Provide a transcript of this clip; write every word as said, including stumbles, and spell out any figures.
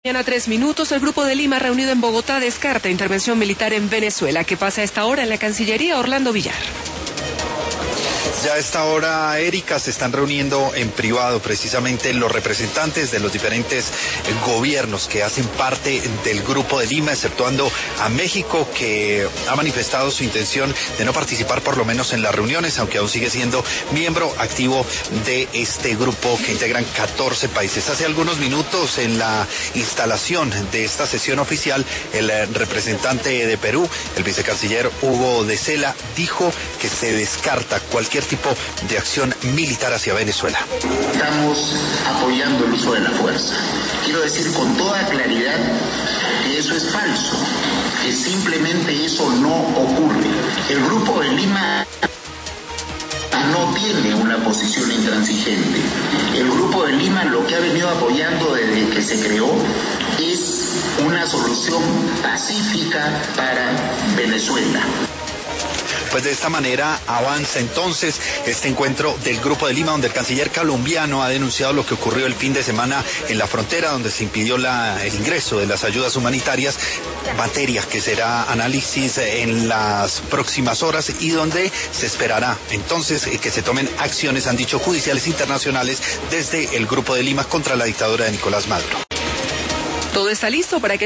Mañana tres minutos, el Grupo de Lima reunido en Bogotá descarta intervención militar en Venezuela. ¿Qué pasa a esta hora en la Cancillería? Orlando Villar. Ya a esta hora, Erika, se están reuniendo en privado precisamente los representantes de los diferentes gobiernos que hacen parte del Grupo de Lima, exceptuando a México, que ha manifestado su intención de no participar por lo menos en las reuniones, aunque aún sigue siendo miembro activo de este grupo que integran catorce países. Hace algunos minutos, en la instalación de esta sesión oficial, el representante de Perú, el vicecanciller Hugo de Sela, dijo que se descarta cualquier tipo de acción militar hacia Venezuela. Estamos apoyando el uso de la fuerza. Quiero decir con toda claridad que eso es falso, que simplemente eso no ocurre. El Grupo de Lima no tiene una posición intransigente. El Grupo de Lima lo que ha venido apoyando desde que se creó es una solución pacífica para Venezuela. Pues de esta manera avanza entonces este encuentro del Grupo de Lima, donde el canciller colombiano ha denunciado lo que ocurrió el fin de semana en la frontera, donde se impidió la, el ingreso de las ayudas humanitarias, materia que será análisis en las próximas horas y donde se esperará entonces que se tomen acciones, han dicho, judiciales internacionales desde el Grupo de Lima contra la dictadura de Nicolás Maduro. Todo está listo para que